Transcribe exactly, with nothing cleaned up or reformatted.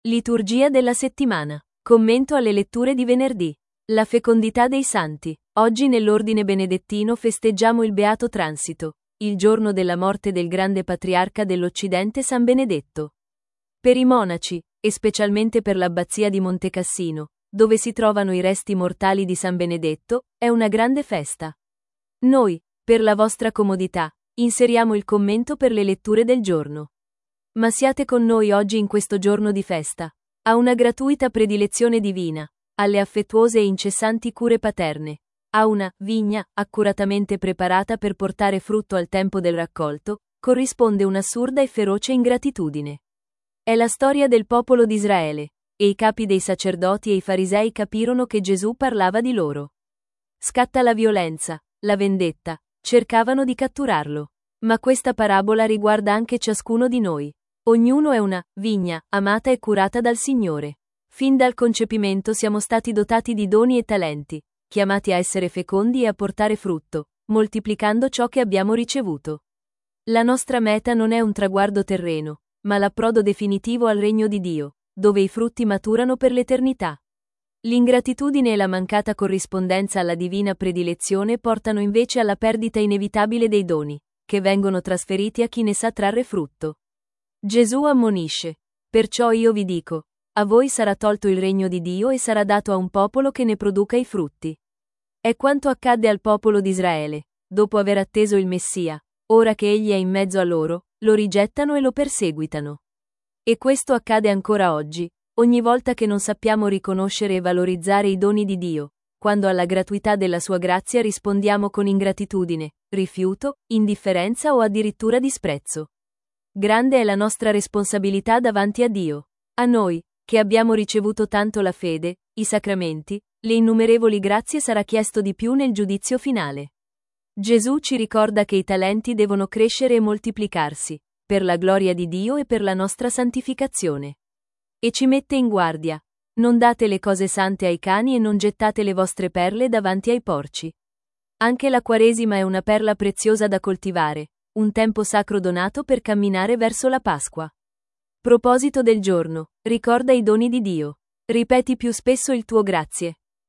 Liturgia della settimana. Commento alle letture di venerdì. La fecondità dei santi. Oggi nell'ordine benedettino festeggiamo il Beato Transito, il giorno della morte del grande patriarca dell'Occidente San Benedetto. Per i monaci, e specialmente per l'abbazia di Montecassino, dove si trovano i resti mortali di San Benedetto, è una grande festa. Noi, per la vostra comodità, inseriamo il commento per le letture del giorno. Ma siate con noi oggi in questo giorno di festa, a una gratuita predilezione divina, alle affettuose e incessanti cure paterne, a una vigna accuratamente preparata per portare frutto al tempo del raccolto, corrisponde un'assurda e feroce ingratitudine. È la storia del popolo di Israele, e i capi dei sacerdoti e i farisei capirono che Gesù parlava di loro. Scatta la violenza, la vendetta, cercavano di catturarlo. Ma questa parabola riguarda anche ciascuno di noi. Ognuno è una vigna, amata e curata dal Signore. Fin dal concepimento siamo stati dotati di doni e talenti, chiamati a essere fecondi e a portare frutto, moltiplicando ciò che abbiamo ricevuto. La nostra meta non è un traguardo terreno, ma l'approdo definitivo al regno di Dio, dove i frutti maturano per l'eternità. L'ingratitudine e la mancata corrispondenza alla divina predilezione portano invece alla perdita inevitabile dei doni, che vengono trasferiti a chi ne sa trarre frutto. Gesù ammonisce: perciò io vi dico, a voi sarà tolto il regno di Dio e sarà dato a un popolo che ne produca i frutti. È quanto accadde al popolo di Israele, dopo aver atteso il Messia, ora che egli è in mezzo a loro, lo rigettano e lo perseguitano. E questo accade ancora oggi, ogni volta che non sappiamo riconoscere e valorizzare i doni di Dio, quando alla gratuità della sua grazia rispondiamo con ingratitudine, rifiuto, indifferenza o addirittura disprezzo. Grande è la nostra responsabilità davanti a Dio. A noi, che abbiamo ricevuto tanto la fede, i sacramenti, le innumerevoli grazie sarà chiesto di più nel giudizio finale. Gesù ci ricorda che i talenti devono crescere e moltiplicarsi, per la gloria di Dio e per la nostra santificazione. E ci mette in guardia: non date le cose sante ai cani e non gettate le vostre perle davanti ai porci. Anche la Quaresima è una perla preziosa da coltivare, un tempo sacro donato per camminare verso la Pasqua. Proposito del giorno: ricorda i doni di Dio. Ripeti più spesso il tuo grazie,